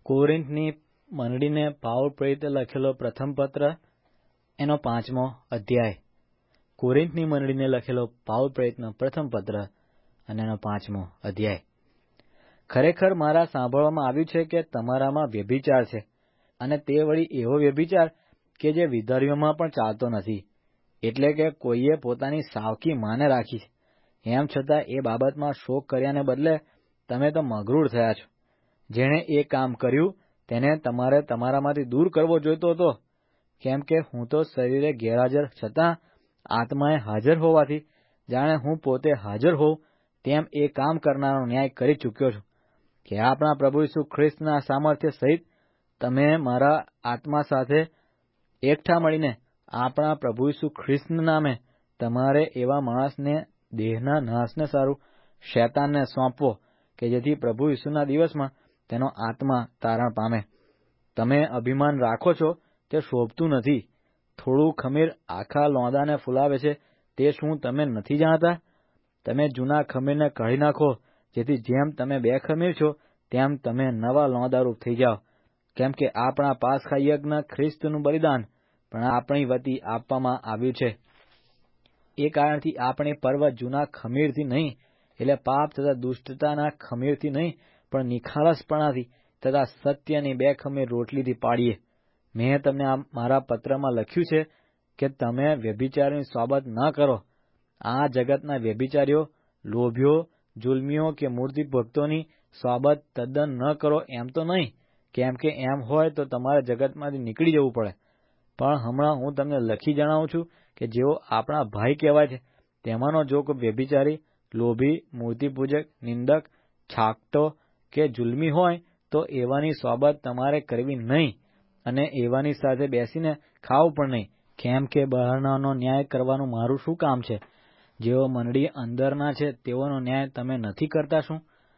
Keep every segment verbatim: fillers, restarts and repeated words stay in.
કોરિન્થની મંડળીને Paul પ્રેરિતે લખેલો પ્રથમ પત્ર, એનો પાંચમો અધ્યાય. કોરિન્થની મંડળીને લખેલો પાઉલ પ્રેરિતનો પ્રથમ પત્ર અને એનો પાંચમો અધ્યાય. ખરેખર મારા સાંભળવામાં આવ્યું છે કે તમારામાં વ્યભિચાર છે, અને તે વળી એવો વ્યભિચાર કે જે વિધર્મીઓમાં પણ ચાલતો નથી. એટલે કે કોઈએ પોતાની સાવકી માને રાખી છે, એમ છતાં એ બાબતમાં શોક કર્યાને બદલે તમે તો મગરૂર થયા છો. જેણે એ કામ કર્યું તેને તમારે તમારામાંથી દૂર કરવો જોઈતો હતો, કેમ કે હું તો શરીરે ગેરહાજર છતાં આત્માએ હાજર હોવાથી જાણે હું પોતે હાજર હોઉં તેમ એ કામ કરનારનો ન્યાય કરી ચૂક્યો છું કે આપણા પ્રભુ ઈસુ ખ્રિસ્તના સામર્થ્ય સહિત તમે મારા આત્મા સાથે એકઠા મળીને આપણા પ્રભુ ઈસુ ખ્રિસ્તના નામે તમારે એવા માણસને દેહના નાશને સારું શૈતાનને સોંપવો કે જેથી પ્રભુ ઈસુના દિવસમાં તેનો આત્મા તારણ પામે. તમે અભિમાન રાખો છો તે શોભતું નથી. થોડું ખમીર આખા લોંદાને ફૂલાવે છે તે શું તમે નથી જાણતા? તમે જૂના ખમીરને કાઢી નાખો, જેથી જેમ તમે બે ખમીર છો તેમ તમે નવા લોંદારૂપ થઈ જાઓ. કેમ કે આપણા પાસખા યજ્ઞ ખ્રિસ્તનું બલિદાન પણ આપણી વતી આપવામાં આવ્યું છે. એ કારણથી આપણે પર્વ જૂના ખમીરથી નહીં, એટલે પાપ તથા દુષ્ટતાના ખમીરથી નહીં, પણ નિખાલસપણાથી તથા સત્યની બે ખમીર રોટલીથી પાડીએ. મેં તમને આ મારા પત્રમાં લખ્યું છે કે તમે વ્યભિચારીની સોબત ન કરો. આ જગતના વ્યભિચારીઓ, લોભીઓ, જુલ્મીઓ કે મૂર્તિ ભક્તોની સોબત તદ્દન ન કરો એમ તો નહીં, કેમ કે એમ હોય તો તમારે જગતમાંથી નીકળી જવું પડે. પણ હમણાં હું તમને લખી જણાવું છું કે જેઓ આપણા ભાઈ કહેવાય છે તેમાંનો જો કોઈ વ્યભિચારી, લોભી, મૂર્તિપૂજક, નિંદક, છાકટો કે જુલ્મી હોય તો એવાની સોબત તમારે કરવી નહીં, અને એવાની સાથે બેસીને ખાવું પણ નહીં. કેમ કે બહારનાનો ન્યાય કરવાનું મારું શું કામ છે? જેઓ મંડળી અંદરના છે તેઓનો ન્યાય તમે નથી કરતા શું?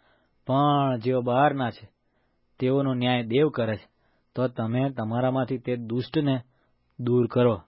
પણ જેઓ બહારના છે તેઓનો ન્યાય દેવ કરે છે. તો તમે તમારામાંથી તે દુષ્ટને દૂર કરો.